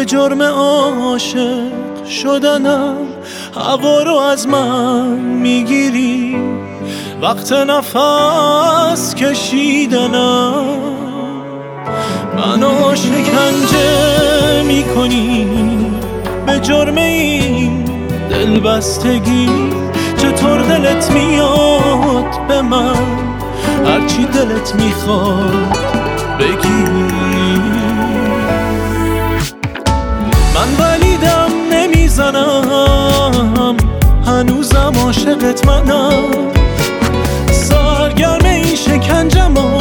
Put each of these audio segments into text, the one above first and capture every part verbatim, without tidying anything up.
جرم عاشق شدنم هوا رو از من میگیری، وقت نفس کشیدنم منو شکنجه میکنی. به جرم این دلبستگی چطور دلت میاد به من هرچی دلت میخواد بگی. من ولیدم نمیزنم، هنوزم عاشقت منم، سرگرم این شکنجم و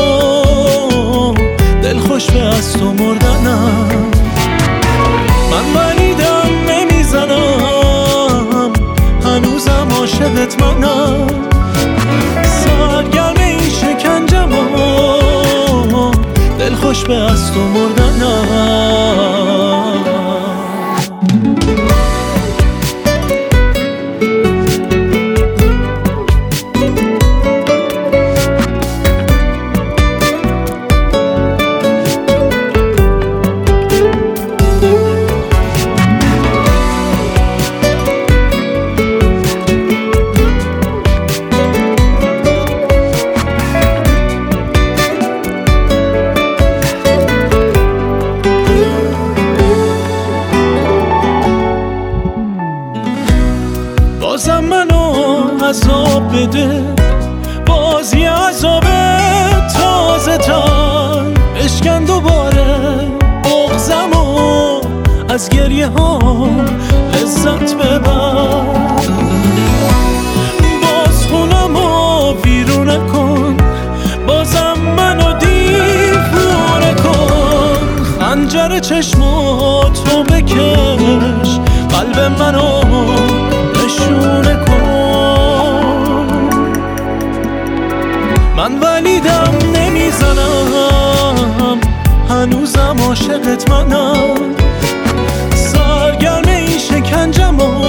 دلخوش به از تو مردنم. من ولیدم نمیزنم، هنوزم عاشقت منم، سرگرم این شکنجم و دلخوش به از تو مردنم. بازم منو عذاب بده، بازی عذاب تازه تر بشکن دوباره بغضم و از گریه ها لذت ببر. باز خونم و ویرونه کن، بازم منو دیوونه کن، خنجر چشماتو بکش، قلب منو نشونه کن. من ولیدم نمیزنم، هنوزم عاشقت منم، سرگرم این شکنجم و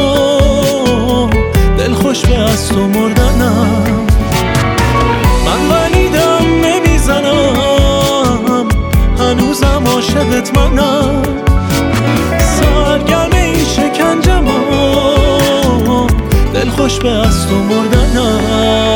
دلخوش به از تو مردنم. من ولیدم نمیزنم، هنوزم عاشقت منم، سرگرم این شکنجم و دلخوش به از تو مردنم.